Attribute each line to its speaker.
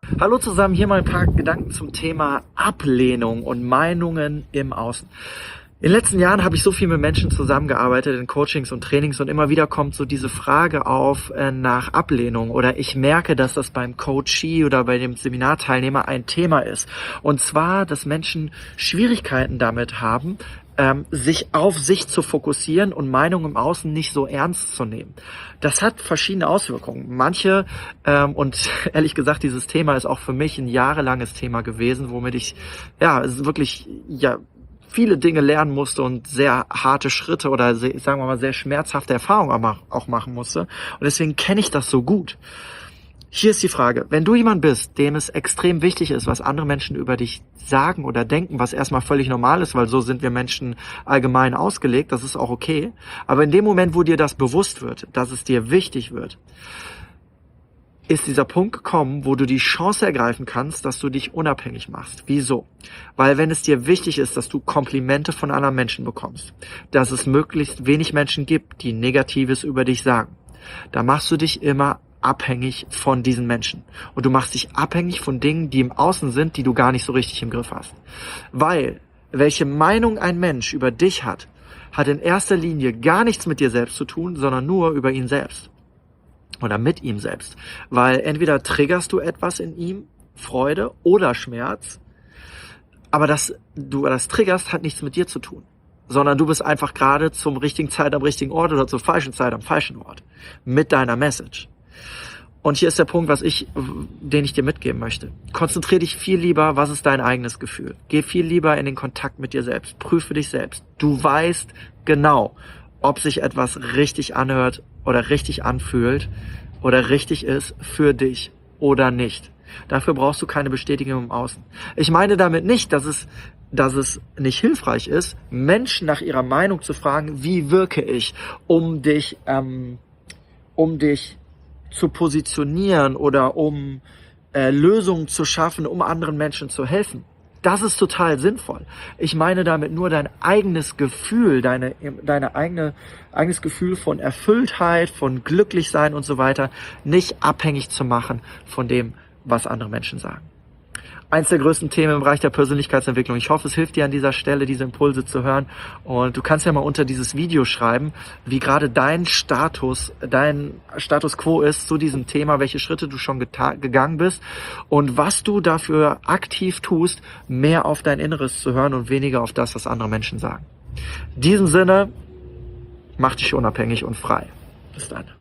Speaker 1: Hallo zusammen, hier mal ein paar Gedanken zum Thema Ablehnung und Meinungen im Außen. In den letzten Jahren habe ich so viel mit Menschen zusammengearbeitet in Coachings und Trainings und immer wieder kommt so diese Frage auf nach Ablehnung oder ich merke, dass das beim Coachee oder bei dem Seminarteilnehmer ein Thema ist. Und zwar, dass Menschen Schwierigkeiten damit haben, sich auf sich zu fokussieren und Meinungen im Außen nicht so ernst zu nehmen. Das hat verschiedene Auswirkungen. Manche, und ehrlich gesagt, dieses Thema ist auch für mich ein jahrelanges Thema gewesen, womit ich wirklich viele Dinge lernen musste und sehr harte Schritte oder sagen wir mal sehr schmerzhafte Erfahrungen auch machen musste. Und deswegen kenne ich das so gut. Hier ist die Frage, wenn du jemand bist, dem es extrem wichtig ist, was andere Menschen über dich sagen oder denken, was erstmal völlig normal ist, weil so sind wir Menschen allgemein ausgelegt, das ist auch okay. Aber in dem Moment, wo dir das bewusst wird, dass es dir wichtig wird, ist dieser Punkt gekommen, wo du die Chance ergreifen kannst, dass du dich unabhängig machst. Wieso? Weil wenn es dir wichtig ist, dass du Komplimente von anderen Menschen bekommst, dass es möglichst wenig Menschen gibt, die Negatives über dich sagen, dann machst du dich immer abhängig von diesen Menschen. Und du machst dich abhängig von Dingen, die im Außen sind, die du gar nicht so richtig im Griff hast. Weil, welche Meinung ein Mensch über dich hat in erster Linie gar nichts mit dir selbst zu tun, sondern nur über ihn selbst. Oder mit ihm selbst. Weil entweder triggerst du etwas in ihm, Freude oder Schmerz, aber dass du das triggerst, hat nichts mit dir zu tun. Sondern du bist einfach gerade zum richtigen Zeit am richtigen Ort oder zur falschen Zeit am falschen Ort. Mit deiner Message. Und hier ist der Punkt, den ich dir mitgeben möchte. Konzentriere dich viel lieber, was ist dein eigenes Gefühl. Geh viel lieber in den Kontakt mit dir selbst. Prüfe dich selbst. Du weißt genau, ob sich etwas richtig anhört oder richtig anfühlt oder richtig ist für dich oder nicht. Dafür brauchst du keine Bestätigung im Außen. Ich meine damit nicht, dass es nicht hilfreich ist, Menschen nach ihrer Meinung zu fragen, wie wirke ich, um dich zu positionieren oder um Lösungen zu schaffen, um anderen Menschen zu helfen. Das ist total sinnvoll. Ich meine damit nur dein eigenes Gefühl, eigenes Gefühl von Erfülltheit, von Glücklichsein und so weiter, nicht abhängig zu machen von dem, was andere Menschen sagen. Eins der größten Themen im Bereich der Persönlichkeitsentwicklung. Ich hoffe, es hilft dir an dieser Stelle, diese Impulse zu hören. Und du kannst ja mal unter dieses Video schreiben, wie gerade dein Status quo ist zu diesem Thema, welche Schritte du schon gegangen bist und was du dafür aktiv tust, mehr auf dein Inneres zu hören und weniger auf das, was andere Menschen sagen. In diesem Sinne, mach dich unabhängig und frei. Bis dann.